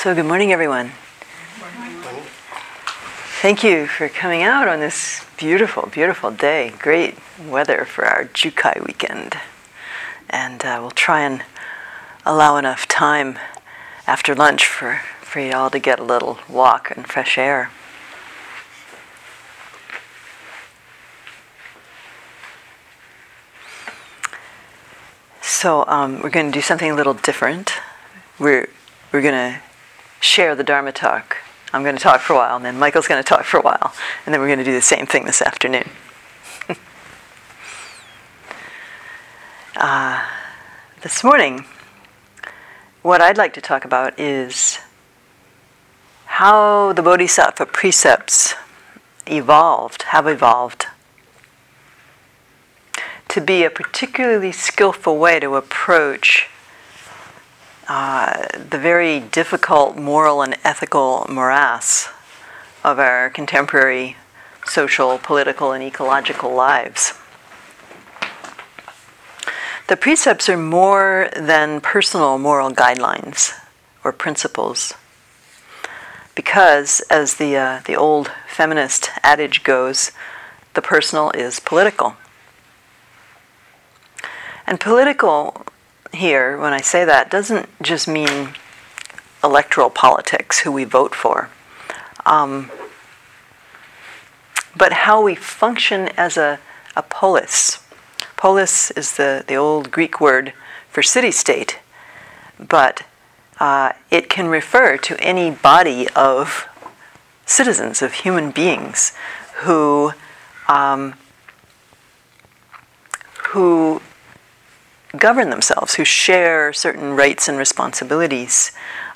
So good morning, everyone. Thank you for coming out on this beautiful, beautiful day. Great weather for our Jukai weekend. And we'll try and allow enough time after lunch for you all to get a little walk and fresh air. So we're going to do something a little different. We're going to share the Dharma talk. I'm going to talk for a while, and then Michael's going to talk for a while, and then we're going to do the same thing this afternoon. This morning, what I'd like to talk about is how the Bodhisattva precepts have evolved to be a particularly skillful way to approach the very difficult moral and ethical morass of our contemporary social, political, and ecological lives. The precepts are more than personal moral guidelines or principles, because, as the old feminist adage goes, the personal is political. And political here, when I say that, doesn't just mean electoral politics, who we vote for, but how we function as a polis. Polis is the old Greek word for city-state, but it can refer to any body of citizens, of human beings, who govern themselves, who share certain rights and responsibilities.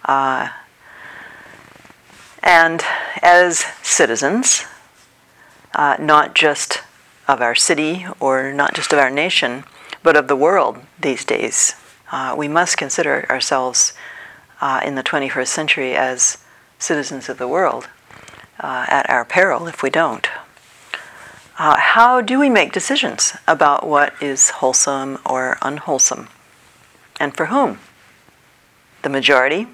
And as citizens, not just of our city or not just of our nation, but of the world these days, we must consider ourselves in the 21st century as citizens of the world, at our peril if we don't. How do we make decisions about what is wholesome or unwholesome? And for whom? The majority?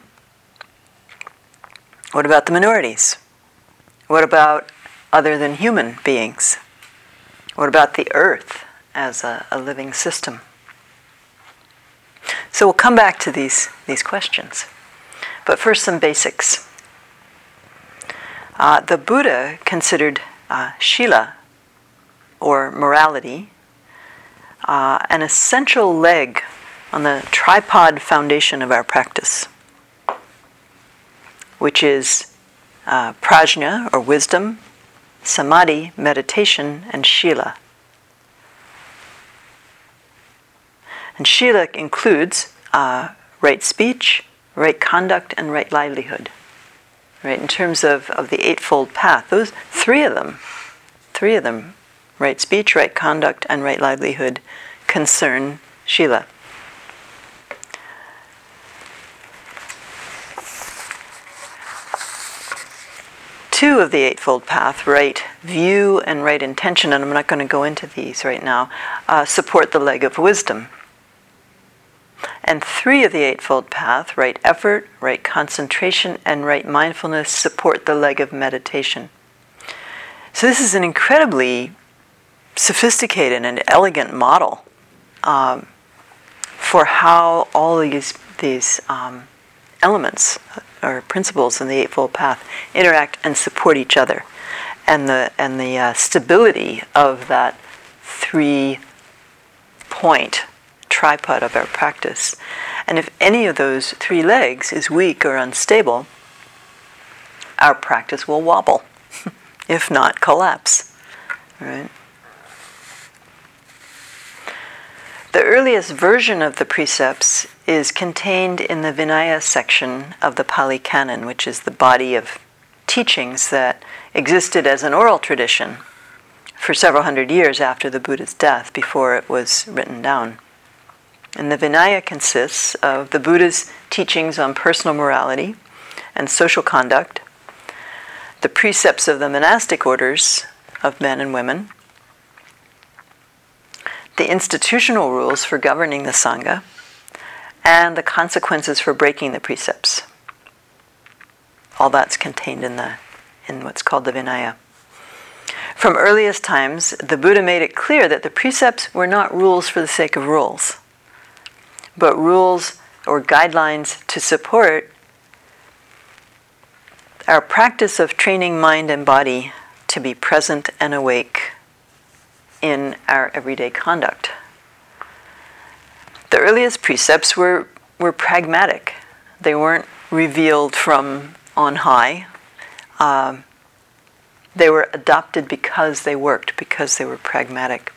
What about the minorities? What about other than human beings? What about the earth as a living system? So we'll come back to these questions. But first, some basics. The Buddha considered Shila, or morality, an essential leg on the tripod foundation of our practice, which is prajna, or wisdom, samadhi, meditation, and shila. And shila includes right speech, right conduct, and right livelihood. Right, in terms of the Eightfold Path, those three of them, right speech, right conduct, and right livelihood, concern shila. Two of the Eightfold Path, right view and right intention, and I'm not going to go into these right now, support the leg of wisdom. And three of the Eightfold Path, right effort, right concentration, and right mindfulness, support the leg of meditation. So this is an incredibly sophisticated and elegant model for how all these elements or principles in the Eightfold Path interact and support each other, and the stability of that 3-point tripod of our practice. And if any of those three legs is weak or unstable, our practice will wobble, if not collapse. Right? The earliest version of the precepts is contained in the Vinaya section of the Pali Canon, which is the body of teachings that existed as an oral tradition for several hundred years after the Buddha's death, before it was written down. And the Vinaya consists of the Buddha's teachings on personal morality and social conduct, the precepts of the monastic orders of men and women, the institutional rules for governing the Sangha, and the consequences for breaking the precepts. all that's contained in what's called the Vinaya. From earliest times, the Buddha made it clear that the precepts were not rules for the sake of rules, but rules or guidelines to support our practice of training mind and body to be present and awake in our everyday conduct. The earliest precepts were pragmatic. They weren't revealed from on high. They were adopted because they worked, because they were pragmatic.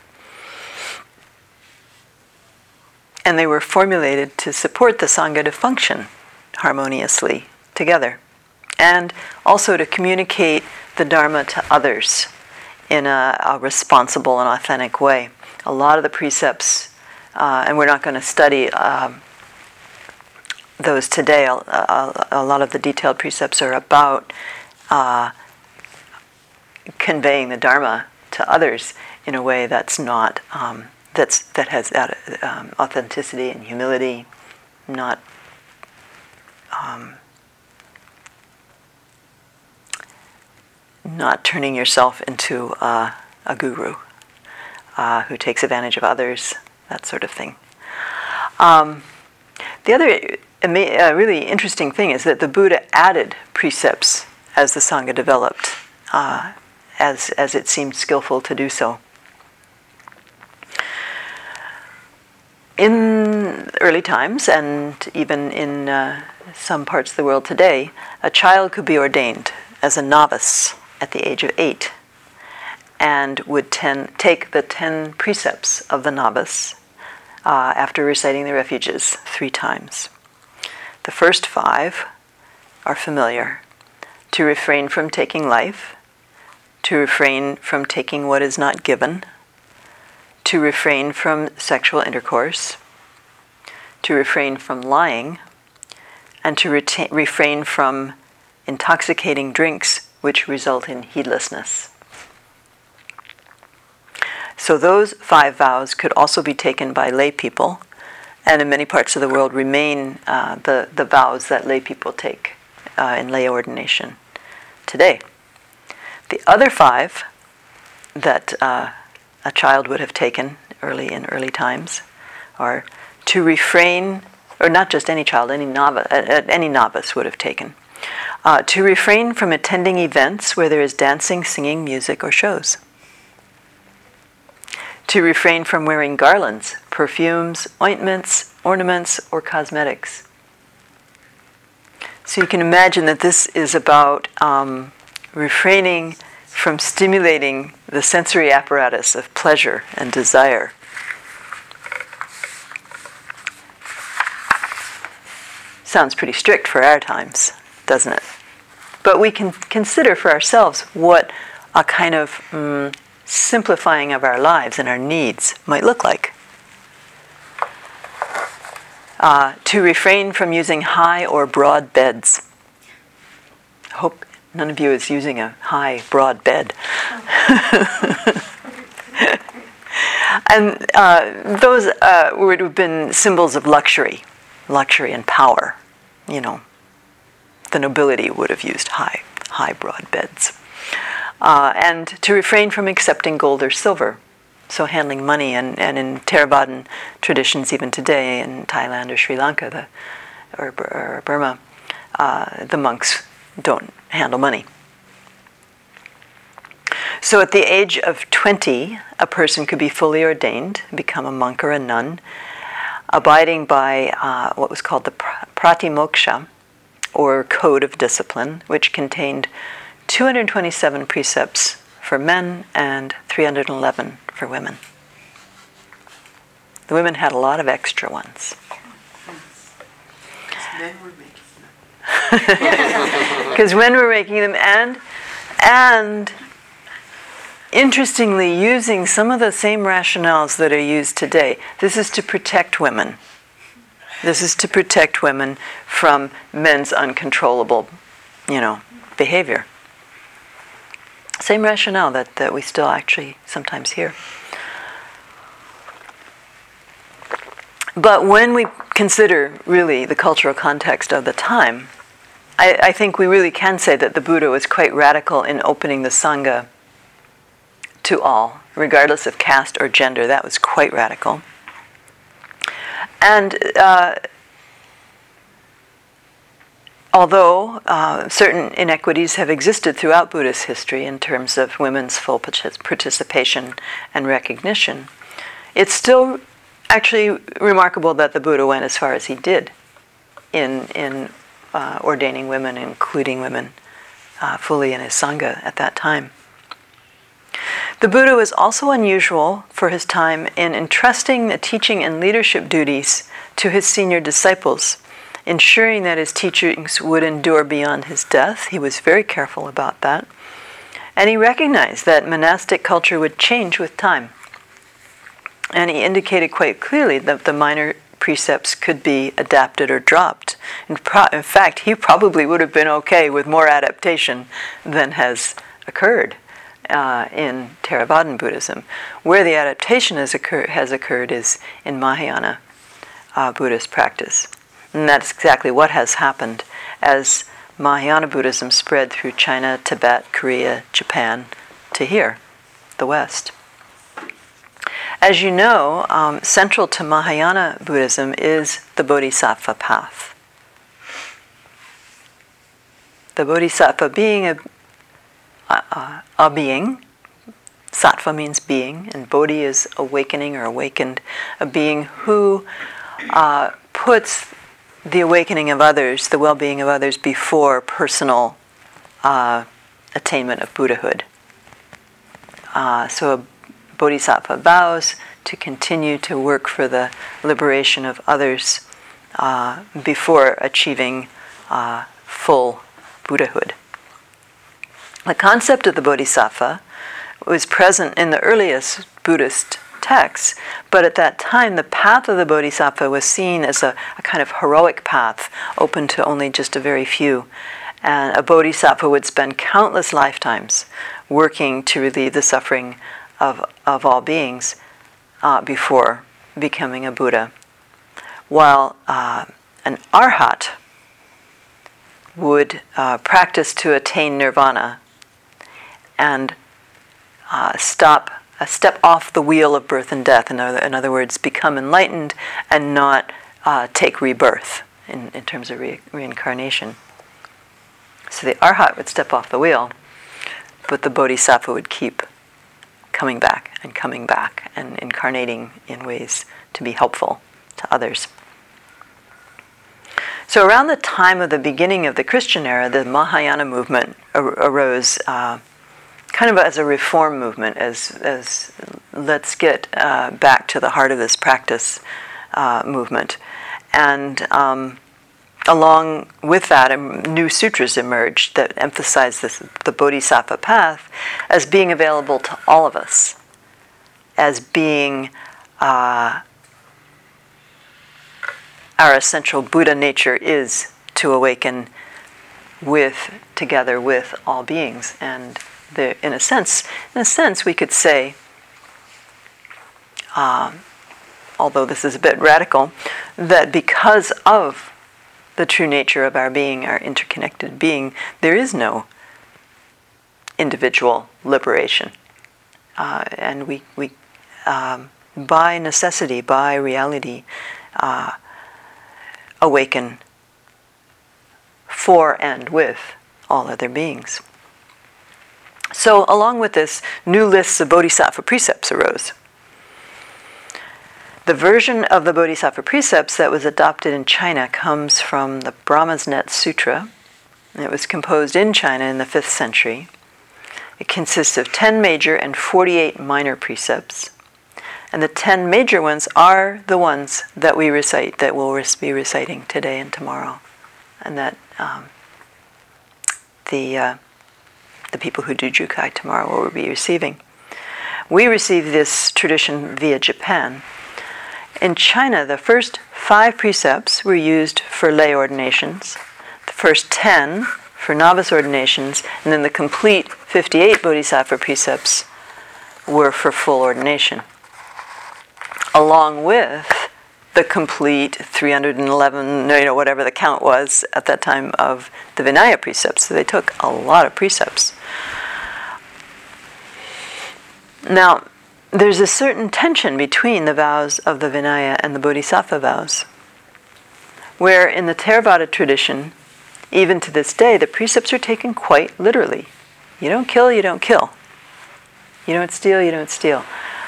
And they were formulated to support the Sangha to function harmoniously together, and also to communicate the Dharma to others in a responsible and authentic way. A lot of the precepts, and we're not going to study those today, a lot of the detailed precepts are about conveying the Dharma to others in a way that's not that has authenticity and humility, not turning yourself into a guru who takes advantage of others, that sort of thing. The other really interesting thing is that the Buddha added precepts as the Sangha developed, as it seemed skillful to do so. In early times, and even in some parts of the world today, a child could be ordained as a novice at the age of 8, and would take the 10 precepts of the novice after reciting the refuges 3 times. The first 5 are familiar: to refrain from taking life, to refrain from taking what is not given, to refrain from sexual intercourse, to refrain from lying, and to refrain from intoxicating drinks which result in heedlessness. So those 5 vows could also be taken by lay people, and in many parts of the world remain the vows that lay people take in lay ordination today. The other 5 that a child would have taken in early times are to refrain, or not just any child, any novice would have taken, to refrain from attending events where there is dancing, singing, music, or shows. To refrain from wearing garlands, perfumes, ointments, ornaments, or cosmetics. So you can imagine that this is about refraining from stimulating the sensory apparatus of pleasure and desire. Sounds pretty strict for our times, doesn't it? But we can consider for ourselves what a kind of simplifying of our lives and our needs might look like. To refrain from using high or broad beds. I hope none of you is using a high, broad bed. And those would have been symbols of luxury and power. You know, the nobility would have used high, broad beds. And to refrain from accepting gold or silver. So handling money, and in Theravadan traditions even today in Thailand or Sri Lanka or Burma, the monks don't handle money. So at the age of 20, a person could be fully ordained, become a monk or a nun, abiding by what was called the Pratimoksha, or Code of Discipline, which contained 227 precepts for men and 311 for women. The women had a lot of extra ones. Men were making them. Because men were making them, and interestingly using some of the same rationales that are used today. This is to protect women. This is to protect women from men's uncontrollable, behavior. Same rationale that we still actually sometimes hear. But when we consider really the cultural context of the time, I think we really can say that the Buddha was quite radical in opening the Sangha to all, regardless of caste or gender. That was quite radical. And although certain inequities have existed throughout Buddhist history in terms of women's full participation and recognition, it's still actually remarkable that the Buddha went as far as he did in ordaining women, including women fully in his Sangha at that time. The Buddha was also unusual for his time in entrusting the teaching and leadership duties to his senior disciples, ensuring that his teachings would endure beyond his death. He was very careful about that. And he recognized that monastic culture would change with time. And he indicated quite clearly that the minor precepts could be adapted or dropped. In fact, he probably would have been okay with more adaptation than has occurred in Theravadan Buddhism. Where the adaptation has occurred is in Mahayana Buddhist practice. And that's exactly what has happened as Mahayana Buddhism spread through China, Tibet, Korea, Japan, to here, the West. As you know, central to Mahayana Buddhism is the Bodhisattva path. The Bodhisattva being a being, Sattva means being, and Bodhi is awakening or awakened, a being who puts the awakening of others, the well-being of others, before personal attainment of Buddhahood. So a Bodhisattva vows to continue to work for the liberation of others before achieving full Buddhahood. The concept of the Bodhisattva was present in the earliest Buddhist texts, but at that time the path of the Bodhisattva was seen as a kind of heroic path open to only just a very few. And a Bodhisattva would spend countless lifetimes working to relieve the suffering of all beings before becoming a Buddha. While an Arhat would practice to attain nirvana and step off the wheel of birth and death. In other words, become enlightened and not take rebirth in terms of reincarnation. So the Arhat would step off the wheel, but the Bodhisattva would keep coming back and incarnating in ways to be helpful to others. So around the time of the beginning of the Christian era, the Mahayana movement arose kind of as a reform movement, as let's get back to the heart of this practice movement. And along with that, new sutras emerged that emphasized the Bodhisattva path as being available to all of us, as being our essential Buddha nature is to awaken together with all beings. And in a sense, we could say, although this is a bit radical, that because of the true nature of our being, our interconnected being, there is no individual liberation. And we by necessity, by reality, awaken for and with all other beings. So along with this, new lists of Bodhisattva precepts arose. The version of the Bodhisattva precepts that was adopted in China comes from the Brahma's Net Sutra. It was composed in China in the 5th century. It consists of 10 major and 48 minor precepts. And the 10 major ones are the ones that we recite, that we'll be reciting today and tomorrow. And that the people who do Jukai tomorrow will be receiving. We receive this tradition via Japan. In China, the first 5 precepts were used for lay ordinations, the first 10 for novice ordinations, and then the complete 58 Bodhisattva precepts were for full ordination. Along with the complete 311, whatever the count was at that time of the Vinaya precepts. So they took a lot of precepts. Now, there's a certain tension between the vows of the Vinaya and the Bodhisattva vows, where in the Theravada tradition, even to this day, the precepts are taken quite literally. You don't kill, you don't kill. You don't steal, you don't steal.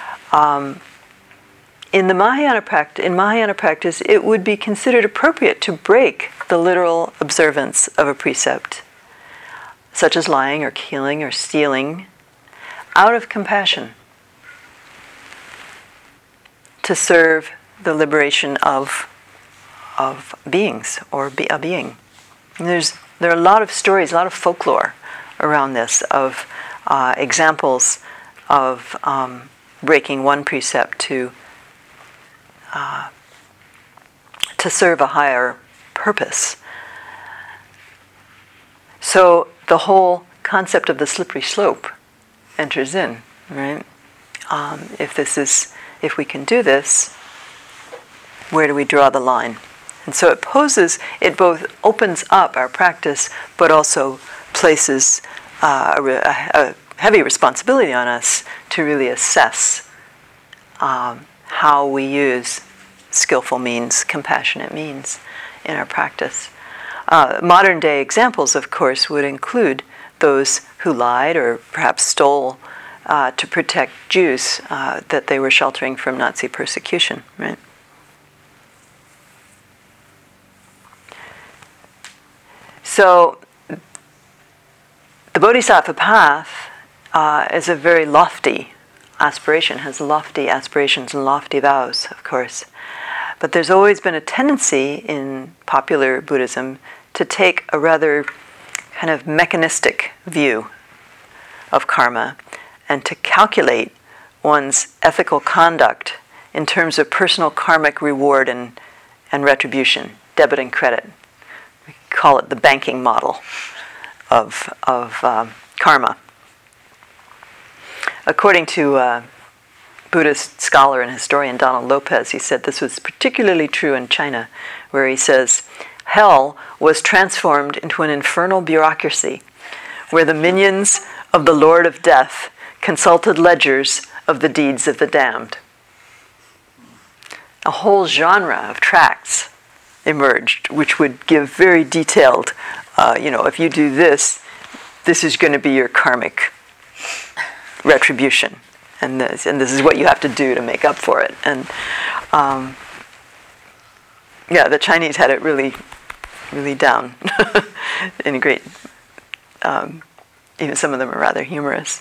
In Mahayana practice, it would be considered appropriate to break the literal observance of a precept, such as lying or killing or stealing, out of compassion, to serve the liberation of beings or a being. And there are a lot of stories, a lot of folklore around this, of examples of breaking one precept to serve a higher purpose. So the whole concept of the slippery slope enters in, right? If we can do this, where do we draw the line? And so it both opens up our practice, but also places a heavy responsibility on us to really assess how we use skillful means, compassionate means in our practice. Modern day examples, of course, would include those who lied or perhaps stole to protect Jews that they were sheltering from Nazi persecution, right? So the Bodhisattva path is a very lofty aspiration, has lofty aspirations and lofty vows, of course. But there's always been a tendency in popular Buddhism to take a rather kind of mechanistic view of karma and to calculate one's ethical conduct in terms of personal karmic reward and retribution, debit and credit. We call it the banking model of karma. According to Buddhist scholar and historian Donald Lopez, he said this was particularly true in China, where he says, hell was transformed into an infernal bureaucracy where the minions of the Lord of Death consulted ledgers of the deeds of the damned. A whole genre of tracts emerged, which would give very detailed, if you do this, this is going to be your karmic retribution. And this is what you have to do to make up for it. And the Chinese had it really, really down in a great. Even some of them are rather humorous.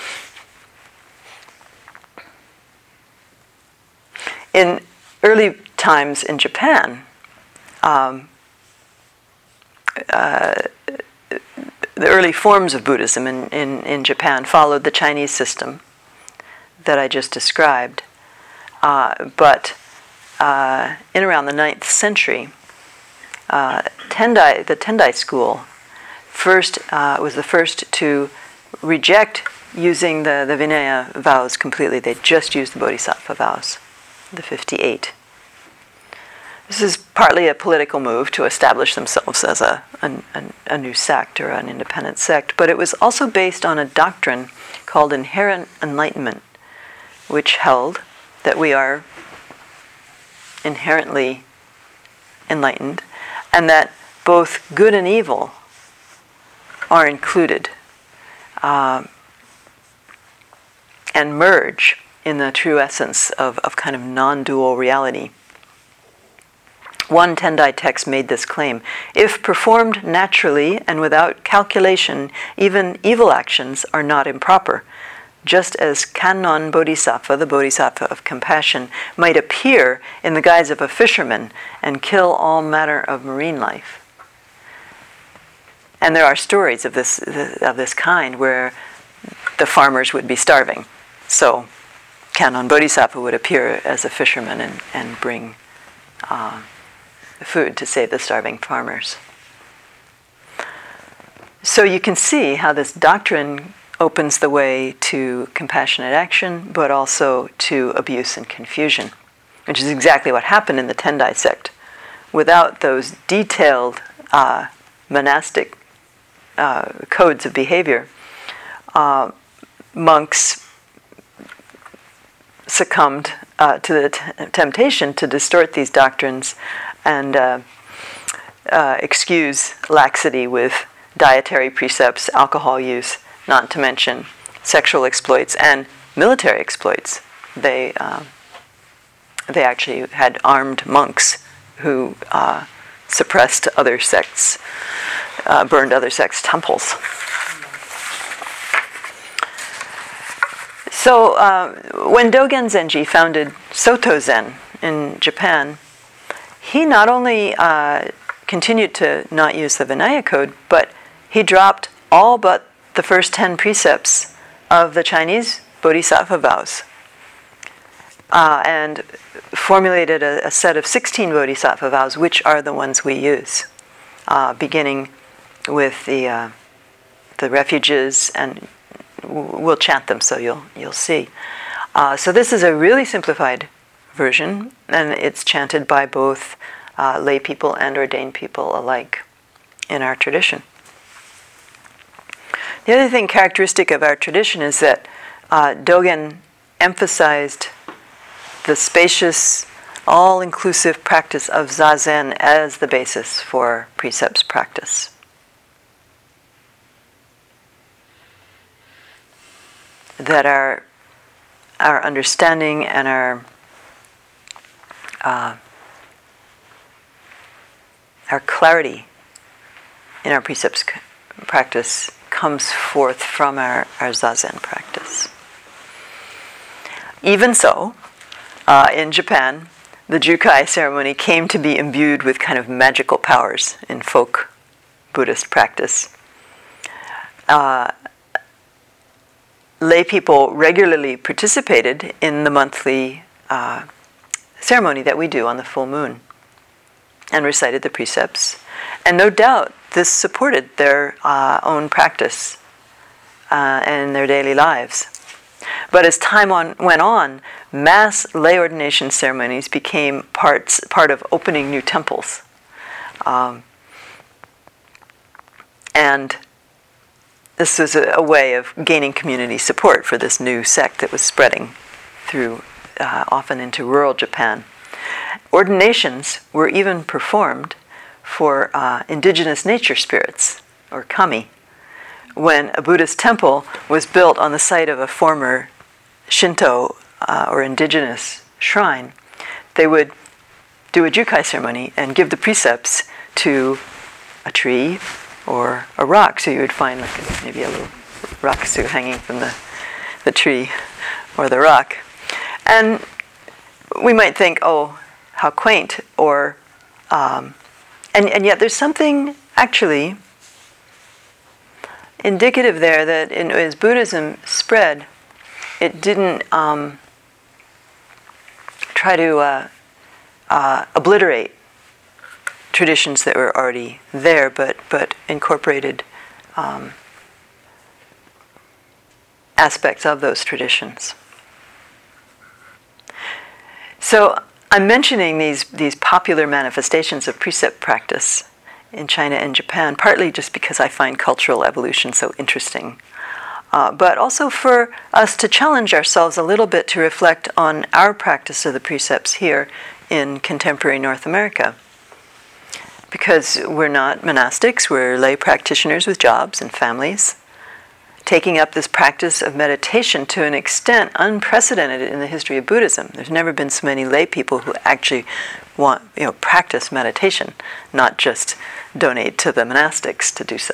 In early times in Japan, the early forms of Buddhism in Japan followed the Chinese system that I just described. But in around the 9th century, the Tendai school was the first to reject using the Vinaya vows completely. They just used the Bodhisattva vows, the 58. This is partly a political move to establish themselves as a new sect or an independent sect, but it was also based on a doctrine called inherent enlightenment, which held that we are inherently enlightened and that both good and evil are included and merge in the true essence of kind of non-dual reality. One Tendai text made this claim: if performed naturally and without calculation, even evil actions are not improper, just as Kannon Bodhisattva, the Bodhisattva of compassion, might appear in the guise of a fisherman and kill all manner of marine life. And there are stories of this kind where the farmers would be starving. So Kannon Bodhisattva would appear as a fisherman and bring food to save the starving farmers. So you can see how this doctrine opens the way to compassionate action, but also to abuse and confusion. which is exactly what happened in the Tendai sect. Without those detailed monastic codes of behavior, monks succumbed to the temptation to distort these doctrines and excuse laxity with dietary precepts, alcohol use, not to mention sexual exploits and military exploits. They actually had armed monks who suppressed other sects, burned other sects' temples. So when Dogen Zenji founded Soto Zen in Japan, he not only continued to not use the Vinaya Code, but he dropped all but the first 10 precepts of the Chinese Bodhisattva vows and formulated a set of 16 Bodhisattva vows, which are the ones we use, beginning with the refuges, and we'll chant them so you'll see. So this is a really simplified version, and it's chanted by both lay people and ordained people alike in our tradition. The other thing characteristic of our tradition is that Dogen emphasized the spacious, all-inclusive practice of Zazen as the basis for precepts practice. That our understanding and our clarity in our precepts practice comes forth from our Zazen practice. Even so, in Japan, the Jukai ceremony came to be imbued with kind of magical powers in folk Buddhist practice. Lay people regularly participated in the monthly ceremony that we do on the full moon and recited the precepts. And no doubt this supported their own practice and their daily lives. But as time went on, mass lay ordination ceremonies became part of opening new temples. And this was a way of gaining community support for this new sect that was spreading through, often into rural Japan. Ordinations were even performed for indigenous nature spirits, or kami. When a Buddhist temple was built on the site of a former Shinto or indigenous shrine, they would do a Jukai ceremony and give the precepts to a tree or a rock. So you would find maybe a little rakusu hanging from the tree or the rock. And we might think, oh, how quaint, or and yet there's something actually indicative there that as Buddhism spread, it didn't try to obliterate traditions that were already there, but incorporated aspects of those traditions. So I'm mentioning these popular manifestations of precept practice in China and Japan, partly just because I find cultural evolution so interesting, but also for us to challenge ourselves a little bit to reflect on our practice of the precepts here in contemporary North America. Because we're not monastics, we're lay practitioners with jobs and families, taking up this practice of meditation to an extent unprecedented in the history of Buddhism. There's never been so many lay people who actually practice meditation, not just donate to the monastics to do so.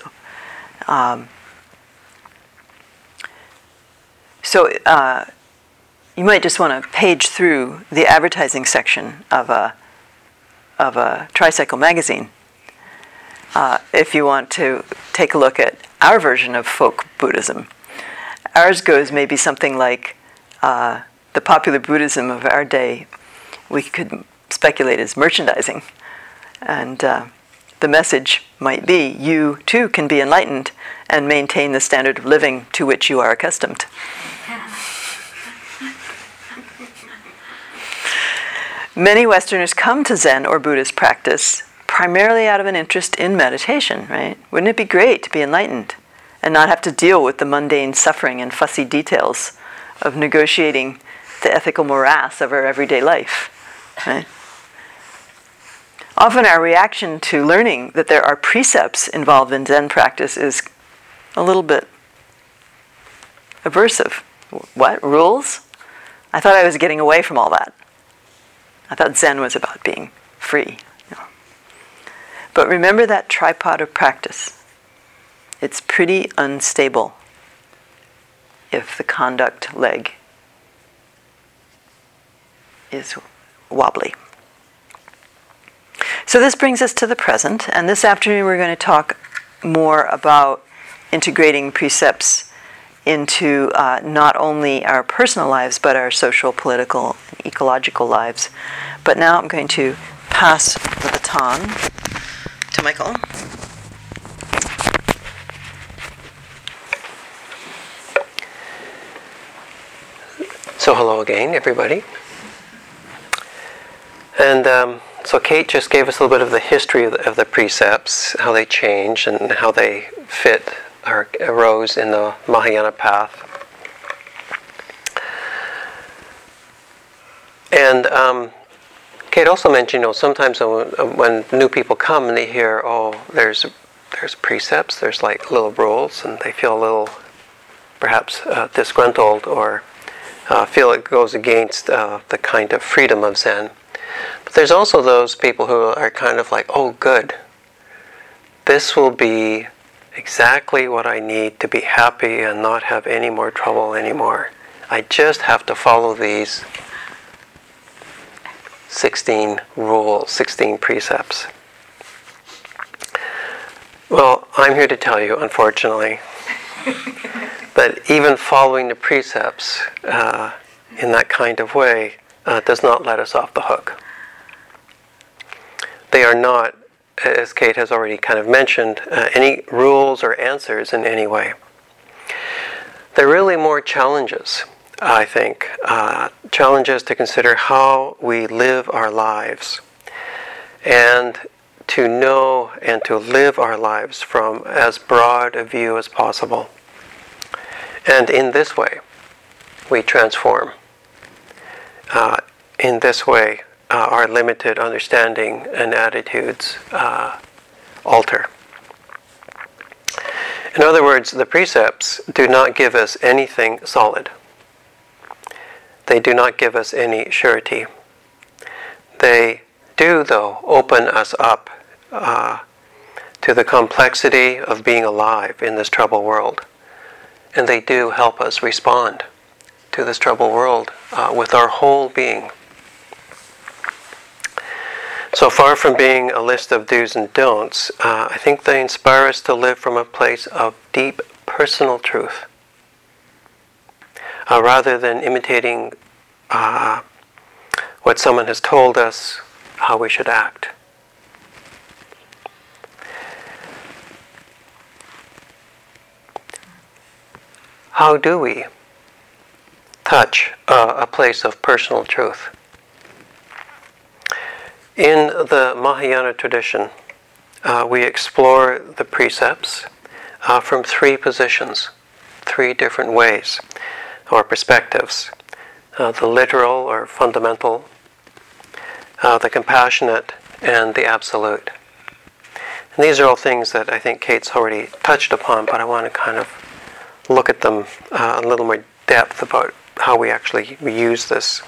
You might just want to page through the advertising section of a tricycle magazine if you want to take a look at our version of folk Buddhism. Ours goes maybe something like the popular Buddhism of our day. We could speculate as merchandising, and the message might be, you too can be enlightened and maintain the standard of living to which you are accustomed. Many Westerners come to Zen or Buddhist practice primarily out of an interest in meditation, right? Wouldn't it be great to be enlightened and not have to deal with the mundane suffering and fussy details of negotiating the ethical morass of our everyday life, right? Often our reaction to learning that there are precepts involved in Zen practice is a little bit aversive. What? Rules? I thought I was getting away from all that. I thought Zen was about being free. But remember that tripod of practice. It's pretty unstable if the conduct leg is wobbly. So this brings us to the present, and this afternoon we're going to talk more about integrating precepts into not only our personal lives, but our social, political, and ecological lives. But now I'm going to pass the baton to Michael. So hello again, everybody. And so Kate just gave us a little bit of the history of the precepts, how they change and how they fit or arose in the Mahayana path. And Kate also mentioned, sometimes when new people come and they hear, there's precepts, there's like little rules, and they feel a little, perhaps, disgruntled or feel it goes against the kind of freedom of Zen. But there's also those people who are kind of like, oh, good. This will be exactly what I need to be happy and not have any more trouble anymore. I just have to follow these 16 rules, 16 precepts. Well, I'm here to tell you, unfortunately, that even following the precepts in that kind of way does not let us off the hook. They are not, as Kate has already kind of mentioned, any rules or answers in any way. They're really more challenges, I think. Challenges to consider how we live our lives and to know and to live our lives from as broad a view as possible. And in this way, we transform. In this way, our limited understanding and attitudes alter. In other words, the precepts do not give us anything solid. They do not give us any surety. They do, though, open us up to the complexity of being alive in this troubled world. And they do help us respond to this troubled world with our whole being. So far from being a list of do's and don'ts, I think they inspire us to live from a place of deep personal truth, rather than imitating what someone has told us how we should act. How do we touch a place of personal truth? In the Mahayana tradition, we explore the precepts from three positions, three different ways or perspectives. The literal or fundamental, the compassionate, and the absolute. And these are all things that I think Kate's already touched upon, but I want to kind of look at them a little more depth about how we actually use this.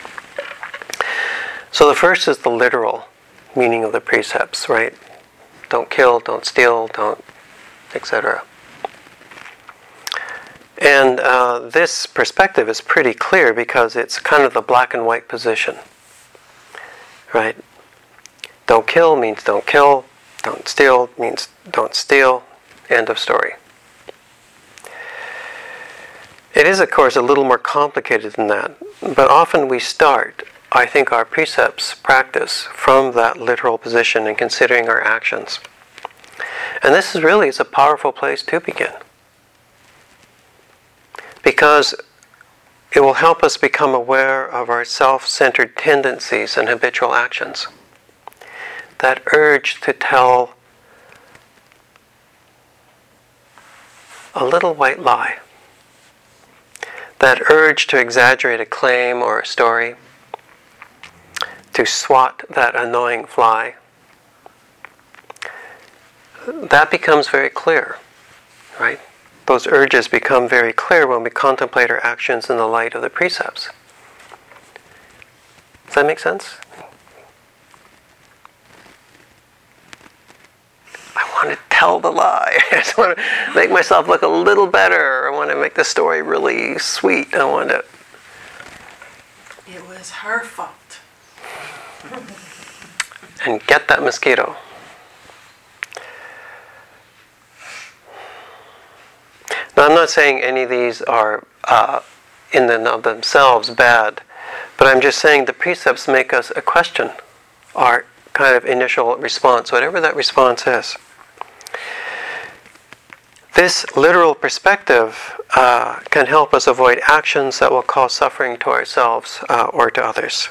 So the first is the literal meaning of the precepts, right? Don't kill, don't steal, don't, etc. And this perspective is pretty clear because it's kind of the black and white position, right? Don't kill means don't kill, don't steal means don't steal, end of story. It is, of course, a little more complicated than that, but often we start, I think, our precepts practice from that literal position and considering our actions. And this is really, it's a powerful place to begin. Because it will help us become aware of our self-centered tendencies and habitual actions. That urge to tell a little white lie. That urge to exaggerate a claim or a story. To swat that annoying fly. That becomes very clear, right? Those urges become very clear when we contemplate our actions in the light of the precepts. Does that make sense? I want to tell the lie. I just want to make myself look a little better. I want to make the story really sweet. I want to... It was her fault. And get that mosquito. Now, I'm not saying any of these are in and of themselves bad, but I'm just saying the precepts make us a question, our kind of initial response, whatever that response is. This literal perspective can help us avoid actions that will cause suffering to ourselves or to others.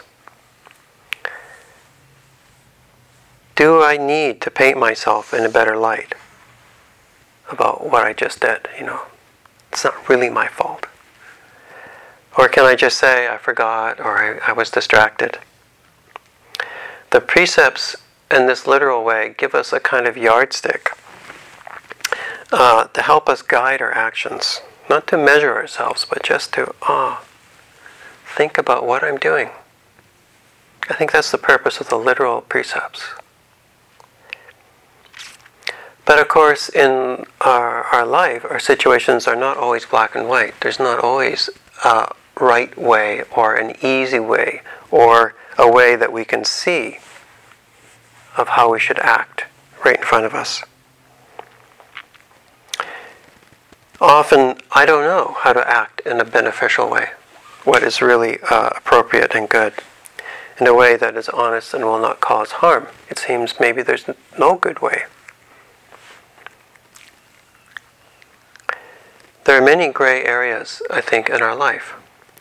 Do I need to paint myself in a better light about what I just did? It's not really my fault. Or can I just say, I forgot, or I was distracted? The precepts, in this literal way, give us a kind of yardstick to help us guide our actions. Not to measure ourselves, but just to think about what I'm doing. I think that's the purpose of the literal precepts. But of course, in our life, our situations are not always black and white. There's not always a right way or an easy way or a way that we can see of how we should act right in front of us. Often, I don't know how to act in a beneficial way, what is really appropriate and good, in a way that is honest and will not cause harm. It seems maybe there's no good way. There are many gray areas, I think, in our life.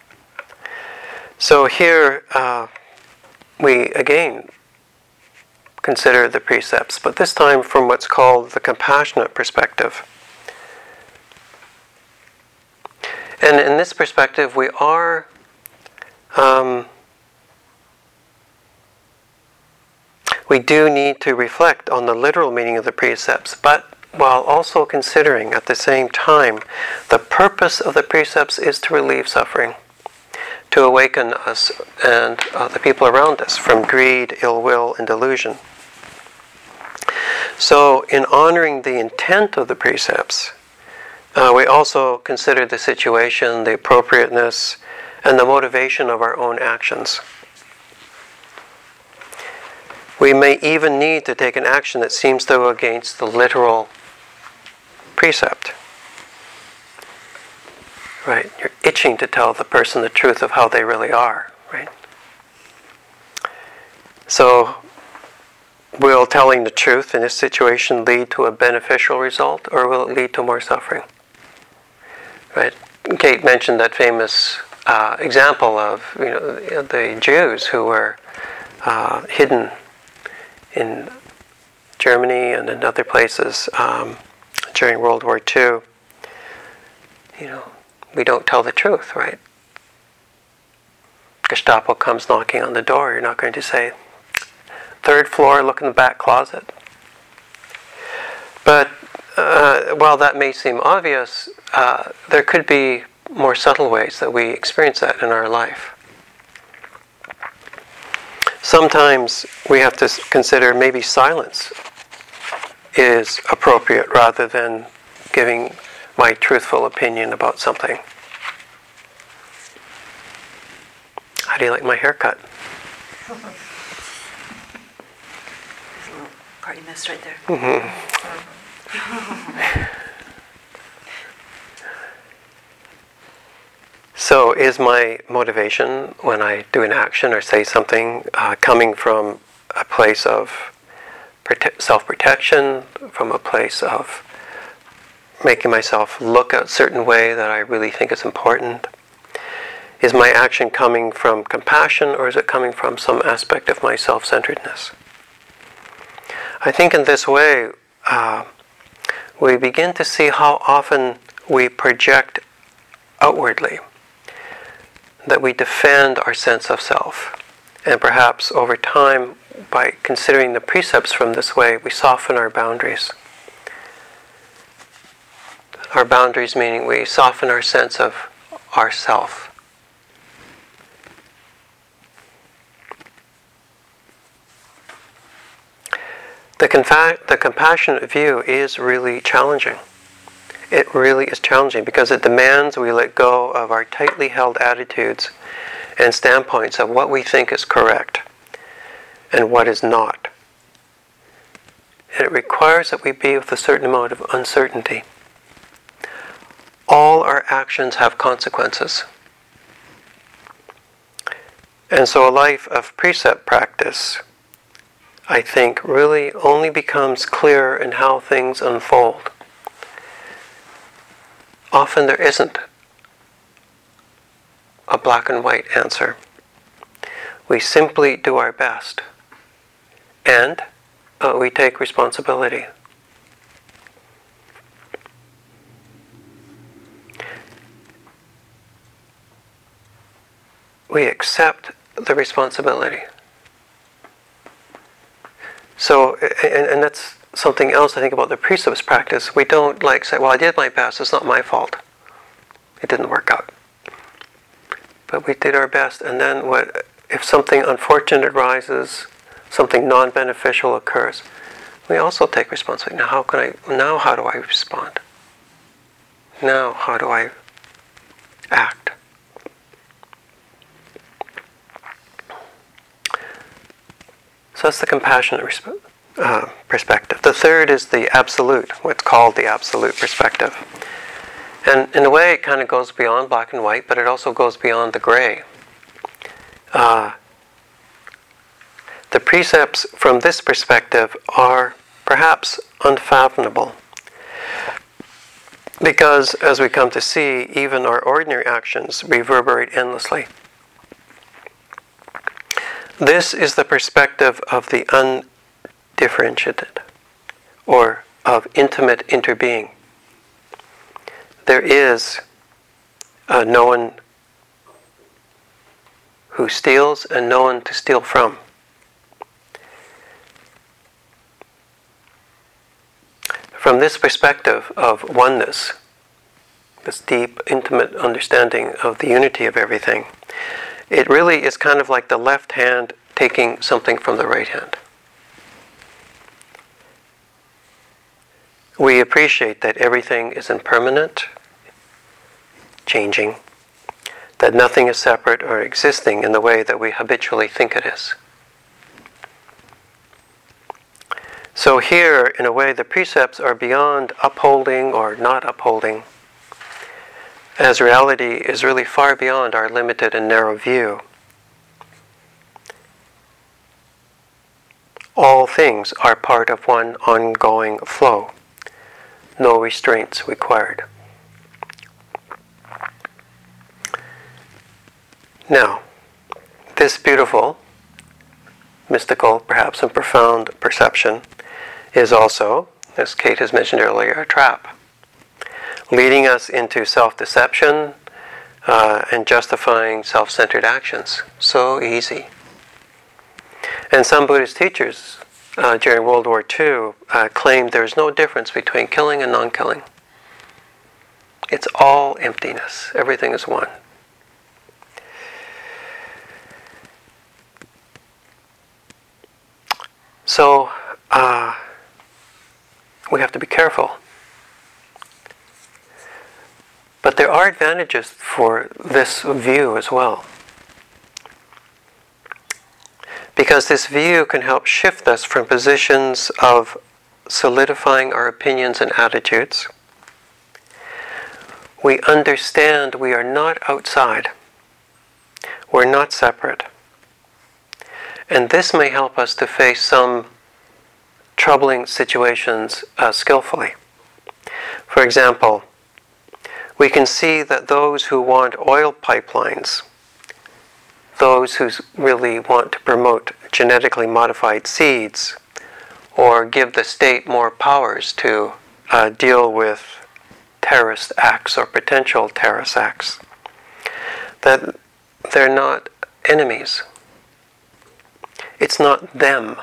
So here, we again consider the precepts, but this time from what's called the compassionate perspective. And in this perspective, we are we do need to reflect on the literal meaning of the precepts, but while also considering at the same time the purpose of the precepts is to relieve suffering, to awaken us and the people around us from greed, ill will, and delusion. So in honoring the intent of the precepts, we also consider the situation, the appropriateness, and the motivation of our own actions. We may even need to take an action that seems to go against the literal precept. Right? You're itching to tell the person the truth of how they really are, right? So, will telling the truth in this situation lead to a beneficial result, or will it lead to more suffering? Right? Kate mentioned that famous example of the Jews who were hidden in Germany and in other places during World War II. We don't tell the truth, right? Gestapo comes knocking on the door. You're not going to say, 3rd floor, look in the back closet. But while that may seem obvious, there could be more subtle ways that we experience that in our life. Sometimes we have to consider maybe silence is appropriate rather than giving my truthful opinion about something. How do you like my haircut? There's a little party mist right there. Mm-hmm. So is my motivation when I do an action or say something coming from a place of self-protection, from a place of making myself look a certain way that I really think is important? Is my action coming from compassion, or is it coming from some aspect of my self-centeredness? I think in this way, we begin to see how often we project outwardly, that we defend our sense of self. And perhaps over time, by considering the precepts from this way, we soften our boundaries. Our boundaries meaning we soften our sense of ourself. The compassionate view is really challenging. It really is challenging because it demands we let go of our tightly held attitudes and standpoints of what we think is correct and what is not. And it requires that we be with a certain amount of uncertainty. All our actions have consequences. And so a life of precept practice, I think, really only becomes clear in how things unfold. Often there isn't a black and white answer. We simply do our best. And we take responsibility. We accept the responsibility. So, and that's something else I think about the precepts practice. We don't say, well, I did my best, it's not my fault. It didn't work out. But we did our best, and then if something unfortunate arises, something non-beneficial occurs, we also take responsibility. Now how do I respond? Now how do I act? So that's the compassionate perspective. The third is the absolute, what's called the absolute perspective. And in a way it kind of goes beyond black and white, but it also goes beyond the gray. The precepts from this perspective are perhaps unfathomable. Because, as we come to see, even our ordinary actions reverberate endlessly. This is the perspective of the undifferentiated, or of intimate interbeing. There is no one who steals and no one to steal from. From this perspective of oneness, this deep, intimate understanding of the unity of everything, it really is kind of like the left hand taking something from the right hand. We appreciate that everything is impermanent, changing, that nothing is separate or existing in the way that we habitually think it is. So here, in a way, the precepts are beyond upholding or not upholding, as reality is really far beyond our limited and narrow view. All things are part of one ongoing flow. No restraints required. Now, this beautiful, mystical, perhaps and profound perception is also, as Kate has mentioned earlier, a trap, leading us into self-deception and justifying self-centered actions. So easy. And some Buddhist teachers during World War II claimed there is no difference between killing and non-killing. It's all emptiness. Everything is one. So, we have to be careful. But there are advantages for this view as well. Because this view can help shift us from positions of solidifying our opinions and attitudes. We understand we are not outside. We're not separate. And this may help us to face some troubling situations skillfully. For example, we can see that those who want oil pipelines those who really want to promote genetically modified seeds or give the state more powers to deal with terrorist acts or potential terrorist acts, that they're not enemies. It's not them.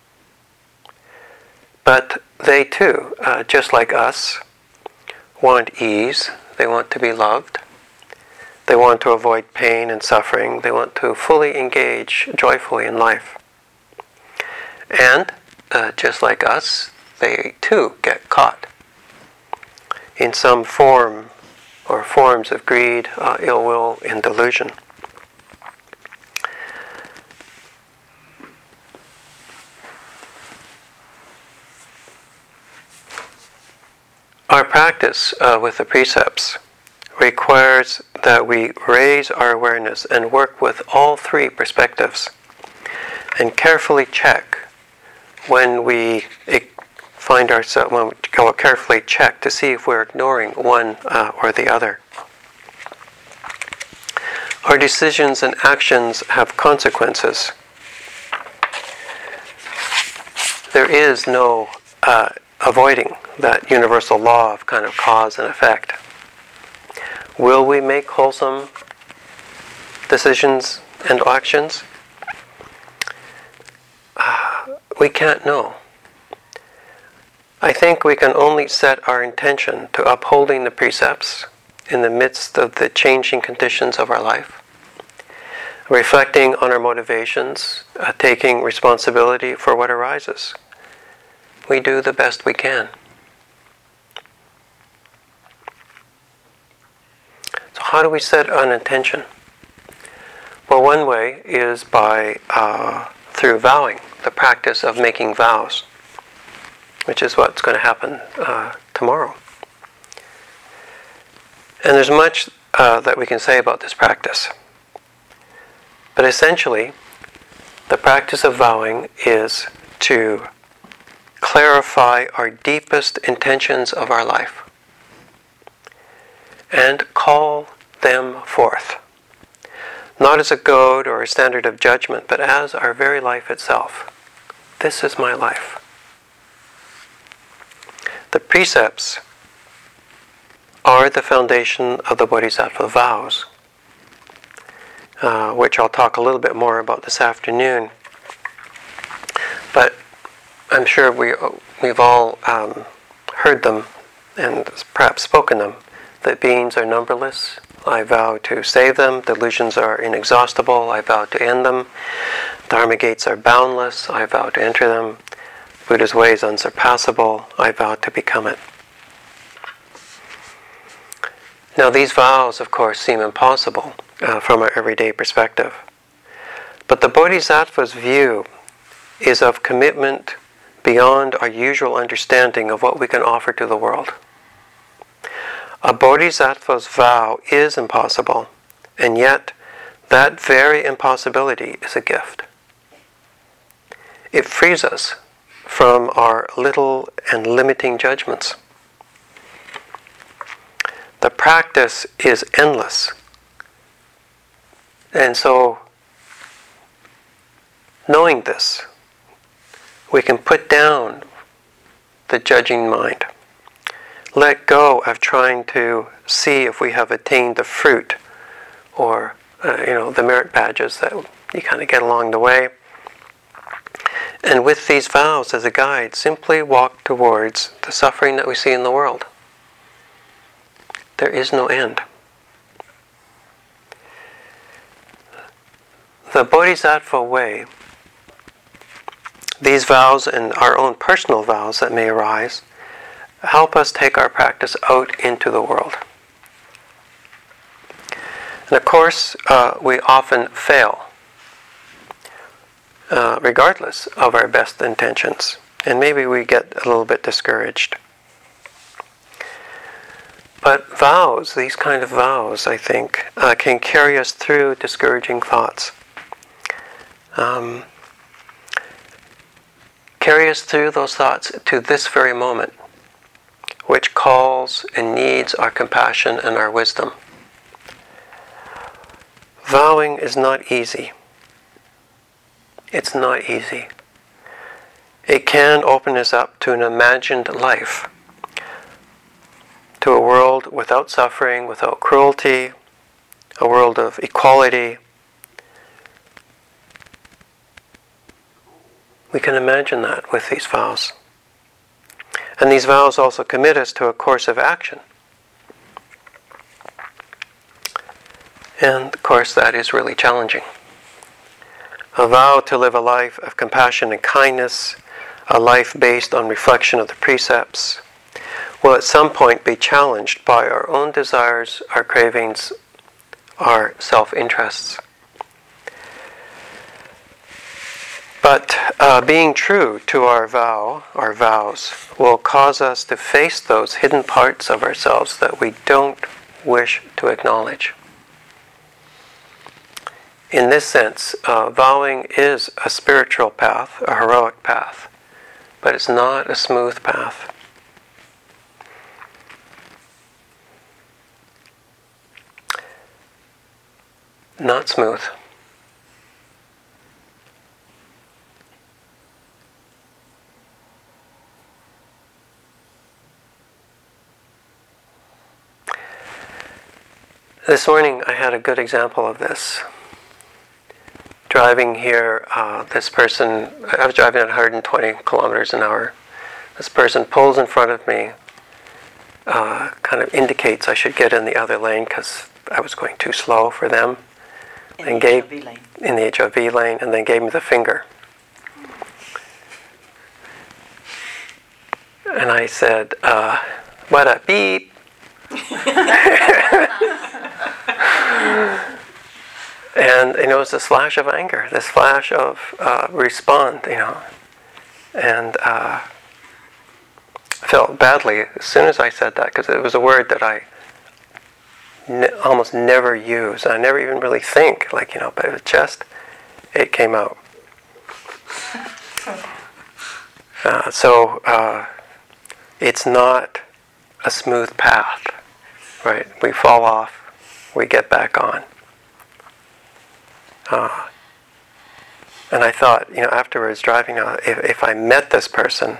But they too, just like us, want ease. They want to be loved. They want to avoid pain and suffering. They want to fully engage joyfully in life. And just like us, they too get caught in some form or forms of greed, ill will, and delusion. Our practice with the precepts requires that we raise our awareness and work with all three perspectives and carefully check when we find ourselves, when we go carefully check to see if we're ignoring one or the other. Our decisions and actions have consequences. There is no avoiding that universal law of kind of cause and effect. Will we make wholesome decisions and actions? We can't know. I think we can only set our intention to upholding the precepts in the midst of the changing conditions of our life, reflecting on our motivations, taking responsibility for what arises. We do the best we can. So how do we set an intention? Well, one way is by through vowing, the practice of making vows, which is what's going to happen tomorrow. And there's much that we can say about this practice. But essentially, the practice of vowing is to clarify our deepest intentions of our life and call them forth, not as a code or a standard of judgment, but as our very life itself. This is my life. The precepts are the foundation of the Bodhisattva vows, which I'll talk a little bit more about this afternoon. But I'm sure we've all heard them and perhaps spoken them, that beings are numberless. I vow to save them. Delusions are inexhaustible. I vow to end them. Dharma gates are boundless. I vow to enter them. Buddha's way is unsurpassable. I vow to become it. Now these vows, of course, seem impossible from our everyday perspective. But the Bodhisattva's view is of commitment beyond our usual understanding of what we can offer to the world. A Bodhisattva's vow is impossible, and yet that very impossibility is a gift. It frees us from our little and limiting judgments. The practice is endless. And so, knowing this, we can put down the judging mind. Let go of trying to see if we have attained the fruit or the merit badges that you kind of get along the way. And with these vows as a guide, simply walk towards the suffering that we see in the world. There is no end. The Bodhisattva way, these vows and our own personal vows that may arise, help us take our practice out into the world. And of course, we often fail, regardless of our best intentions. And maybe we get a little bit discouraged. But vows, these kind of vows, I think, can carry us through discouraging thoughts. Carry us through those thoughts to this very moment, which calls and needs our compassion and our wisdom. Vowing is not easy. It's not easy. It can open us up to an imagined life, to a world without suffering, without cruelty, a world of equality. We can imagine that with these vows. And these vows also commit us to a course of action. And of course that is really challenging. A vow to live a life of compassion and kindness, a life based on reflection of the precepts, will at some point be challenged by our own desires, our cravings, our self-interests. But being true to our vows, will cause us to face those hidden parts of ourselves that we don't wish to acknowledge. In this sense, vowing is a spiritual path, a heroic path, but it's not a smooth path. Not smooth. This morning I had a good example of this. Driving here, this person, I was driving at 120 kilometers an hour. This person pulls in front of me, kind of indicates I should get in the other lane because I was going too slow for them. In the HOV lane. In the HOV lane, and then gave me the finger. And I said, what a beep. And it was this flash of anger, this flash of respond, and I felt badly as soon as I said that, because it was a word that I almost never use. I never even really think, but it was just, it came out. So it's not a smooth path, right? We fall off, we get back on. And I thought, afterwards driving, if I met this person,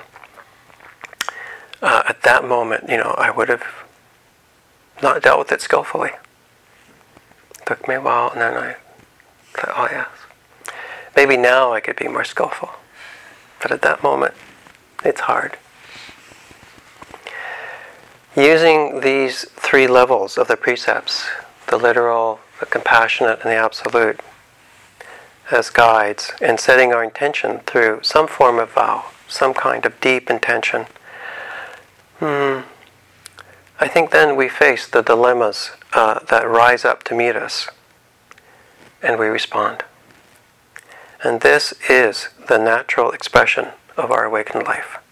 at that moment, I would have not dealt with it skillfully. It took me a while, and then I thought, oh yes. Maybe now I could be more skillful. But at that moment, it's hard. Using these three levels of the precepts, the literal, the compassionate, and the absolute, as guides, and setting our intention through some form of vow, some kind of deep intention, I think then we face the dilemmas that rise up to meet us, and we respond. And this is the natural expression of our awakened life.